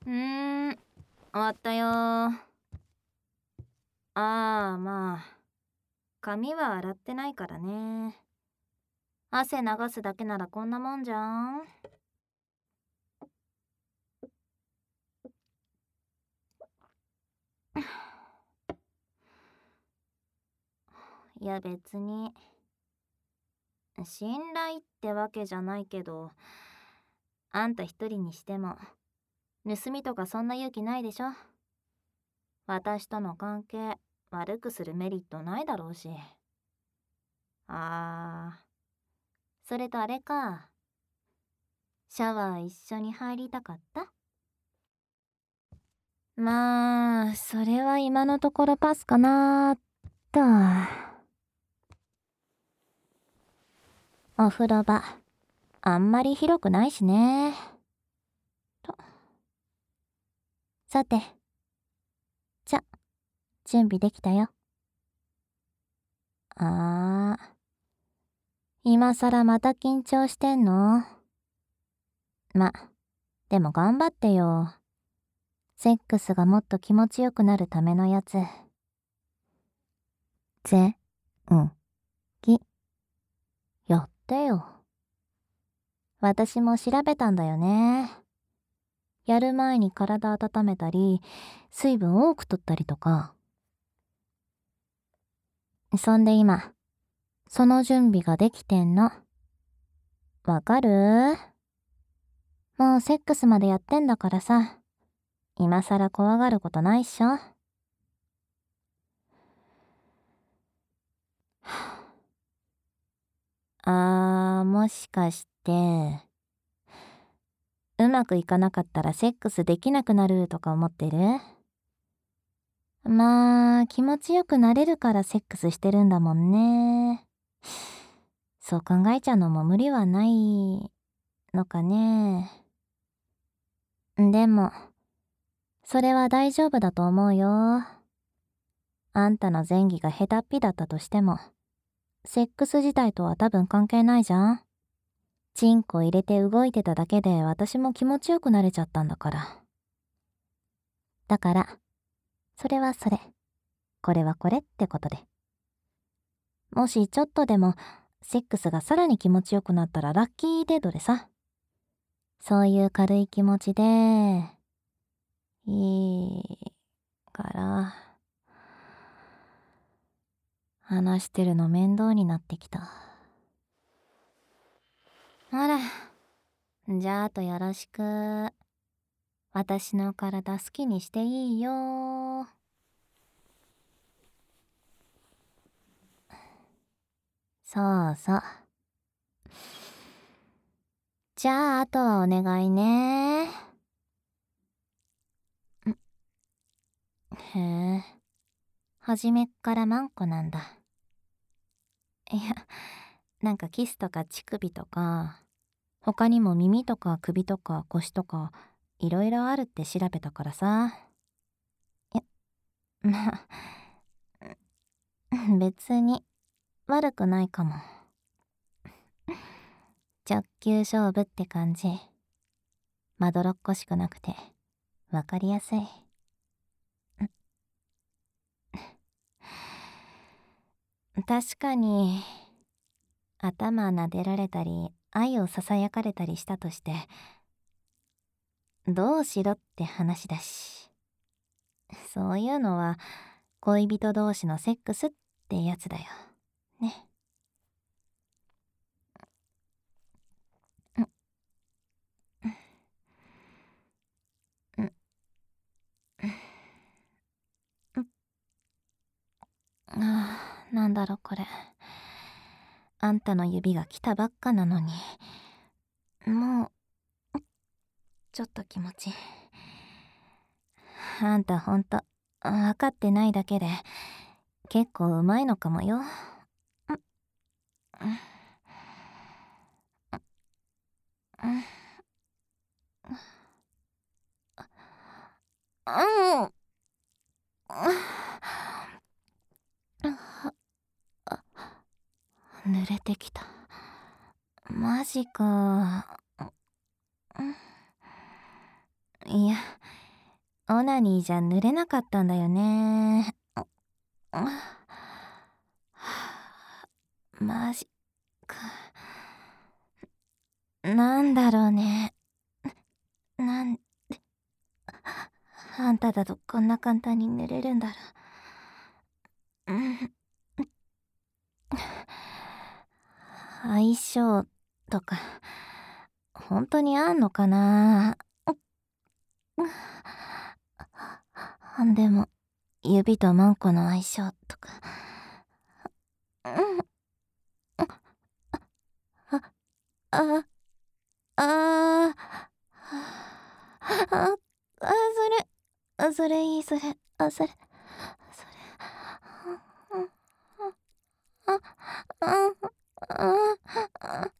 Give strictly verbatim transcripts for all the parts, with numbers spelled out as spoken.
うーん、終わったよー。ああ、まあ、髪は洗ってないからね。汗流すだけならこんなもんじゃん。いや別に、信頼ってわけじゃないけど、あんた一人にしても、盗みとかそんな勇気ないでしょ。私との関係、悪くするメリットないだろうし。あー、それとあれか。シャワー一緒に入りたかった？まあ、それは今のところパスかなーっと。お風呂場、あんまり広くないしね。と。さて。じゃ、準備できたよ。あー。今さらまた緊張してんの？ま、でも頑張ってよ。セックスがもっと気持ちよくなるためのやつ。ぜ、うん、ぎ。やってよ。私も調べたんだよね。やる前に体温めたり、水分多く取ったりとか。そんで今、その準備ができてんの。わかる？もうセックスまでやってんだからさ、今さら怖がることないっしょ。あー、もしかして、うまくいかなかったらセックスできなくなるとか思ってる？まあ、気持ちよくなれるからセックスしてるんだもんね。そう考えちゃうのも無理はないのかね。でも、それは大丈夫だと思うよ。あんたの前戯が下手っぴだったとしても、セックス自体とは多分関係ないじゃん。チンコ入れて動いてただけで私も気持ちよくなれちゃったんだから。だから、それはそれ、これはこれってことで。もしちょっとでも、セックスがさらに気持ちよくなったらラッキー程度でさ。そういう軽い気持ちで、いいから、話してるの面倒になってきた。ほら、じゃああとよろしく。私の体好きにしていいよ。そうそう。じゃああとはお願いね。んへえ、初めっからマンコなんだ。いや、なんかキスとか乳首とか、他にも耳とか首とか腰とか、いろいろあるって調べたからさ。いや、まあ、別に悪くないかも。直球勝負って感じ。まどろっこしくなくて、わかりやすい。確かに、頭撫でられたり、愛をささやかれたりしたとして、どうしろって話だし。そういうのは、恋人同士のセックスってやつだよ。ね。うん。ああ、なんだろこれ。あんたの指が来たばっかなのに、もう、ちょっと気持ち。あんたほんと、分かってないだけで、結構うまいのかもよ。うん。濡れてきた。マジか。いや、 オナニーじゃ濡れなかったんだよね。マジか。なんだろうね。なんであんただとこんな簡単に濡れるんだろう。うん。相性とか本当にあんのかな。でも指とマンコの相性とか。あああああそれあそれいいそれあそれそれああああ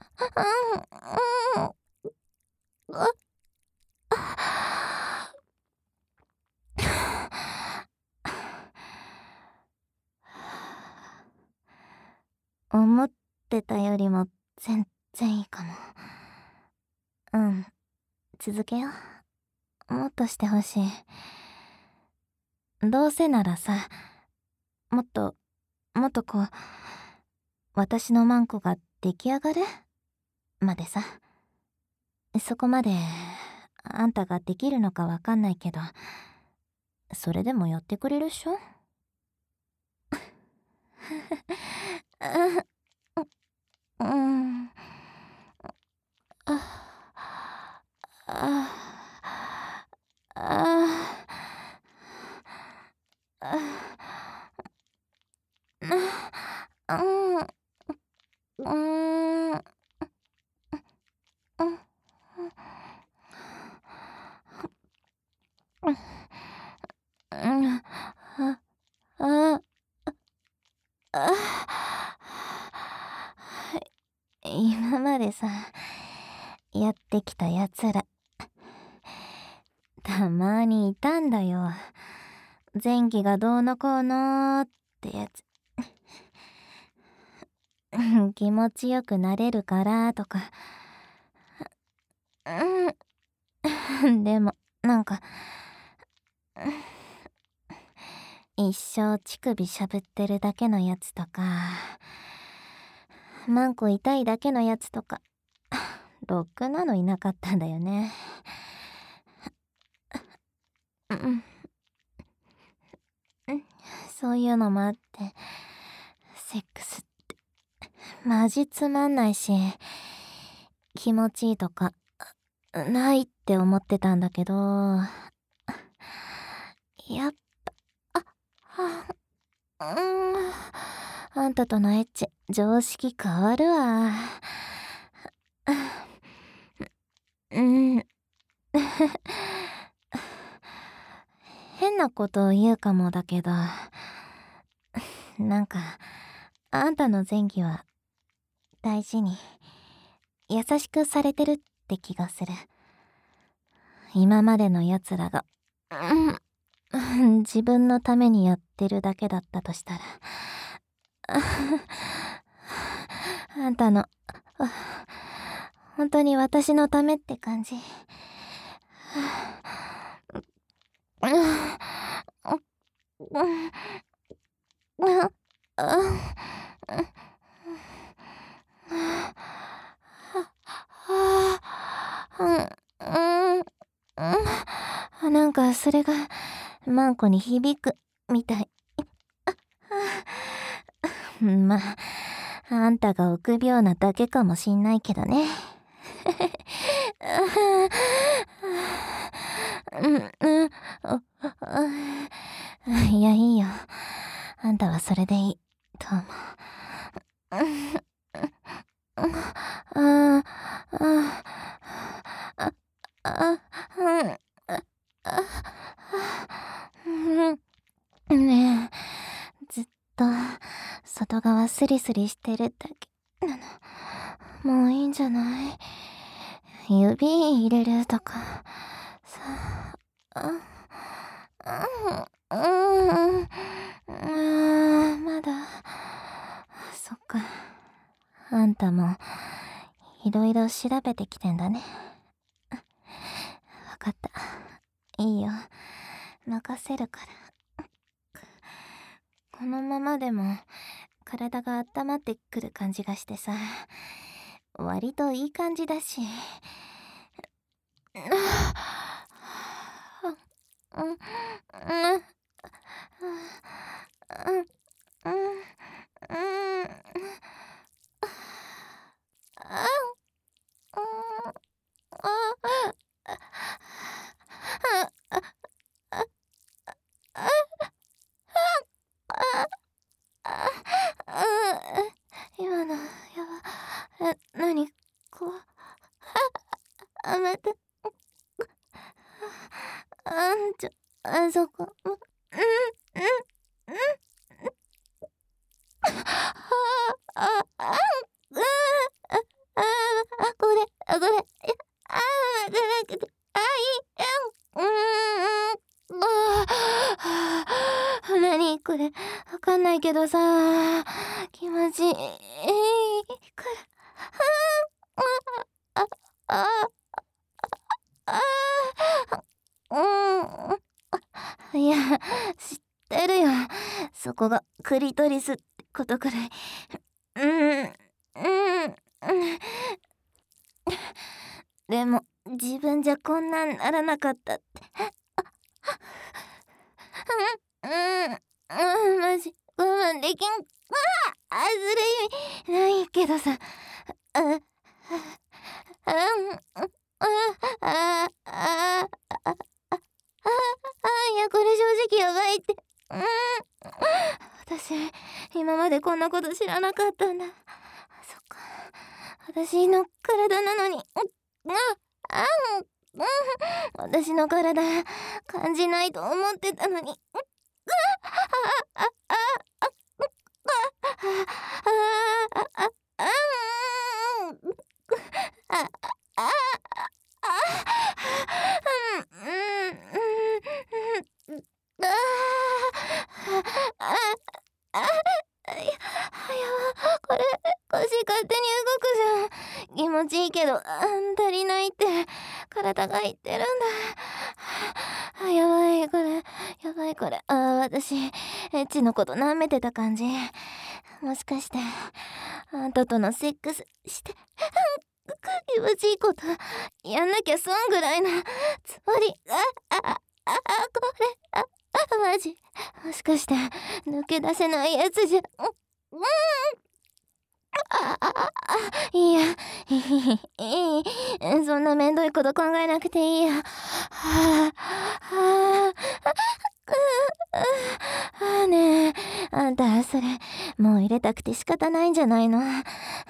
思ってたよりも全然いいかも。うん、続けよう。もっとしてほしい。どうせならさ、もっともっとこう私のマンコが出来上がるまでさ。そこまであんたができるのかわかんないけど、それでもやってくれるっしょ。うん。ああああうん。今までさやってきたやつらたまにいたんだよ。前期がどうのこうのってやつ。気持ちよくなれるからとか。でもなんか一生乳首しゃぶってるだけのやつとか、マンコ痛いだけのやつとか、ろっくなのいなかったんだよね。そういうのもあって、セックスってマジつまんないし、気持ちいいとかないって思ってたんだけど、やっぱあうんあんたとのエッチ常識変わるわ。うん変なことを言うかもだけど、なんかあんたの前戯は大事に優しくされてるって気がする。今までのやつらが、うん、自分のためにやってるだけだったとしたら、あんたの本当に私のためって感じ。なんかそれがマンコに響くみたい。まああんたが臆病なだけかもしんないけどね。いやいいよ、あんたはそれでいいと思う。あああねえ、ずっと外側スリスリしてるだけなの。もういいんじゃない？指入れるとかさあ、うん、うん、まだ。そっか、あんたもいろいろ調べてきてんだね。わかった、いいよ。 任せるから。このままでも体が温まってくる感じがしてさ、割といい感じだし。うん、うん、うん、うん、うん、今の、やば、え、なに、こわ、あ、また、あんちょ、あそこ、うん、うん、うん、あ、あ、あ、うん、あ、あ、これ、あ、これ、あ、なくて、あ、いい、うん、うん、あ、なにこれ、わかんないけどさ、気持ちいいから、あ、あ、あ、あ、うん、いや、知ってるよ。そこがクリトリスってことくらい。うん、うん、うん。でも、自分じゃこんなんならなかったって。うん、うん、うん、マジ、我慢できん。あ、あ、ずるいないけどさ。あ、あ、あ、あ、あ、あ、あ、いや、これ正直やばいって。うん。私、今までこんなこと知らなかったんだ。そっか。私の体なのに。うん、あ、あ、うん、私の体、感じないと思ってたのに。あ、あ、あ、あ、あ、あ、あ、あ、うん、あ、あ、うん、うん、うん、ああ、あ、あ、いや、いや、これ、腰勝手に動くじゃん。気持ちいいけど、あ、足りないって体が言ってるんだ。あ、やばい、これ、やばい、これ。あ、私、エッチのこと舐めてた感じ。もしかして、あんたとのセックスして、気持ちいいことやんなきゃ損ぐらいのつもり。あ、あ、あ、あ、これ、あ、あ、マジ。もしかして、抜け出せないやつじゃ、うん、うん、あ、あ、あ、いいや、いい、いい、そんなめんどいこと考えなくていいや。はあ、はあ、はあねえ、あんた、それ、もう入れたくて仕方ないんじゃないの？うん、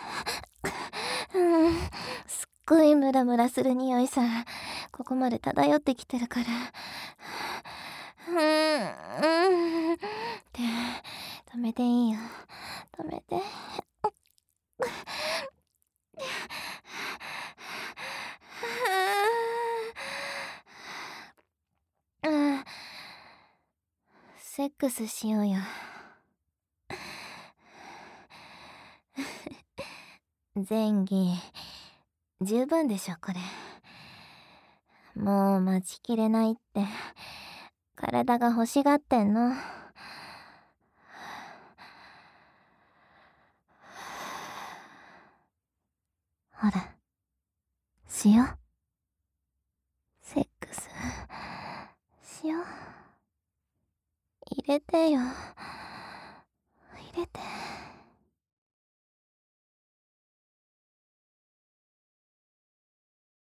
すっごいムラムラする匂いさ、ここまで漂ってきてるから。うん、うん、って、止めていいよ。止めて。うん、セックスしようよ。前儀、十分でしょ、これ。もう待ちきれないって、体が欲しがってんの。ほら、しよう。セックス、しよう。入れてよ。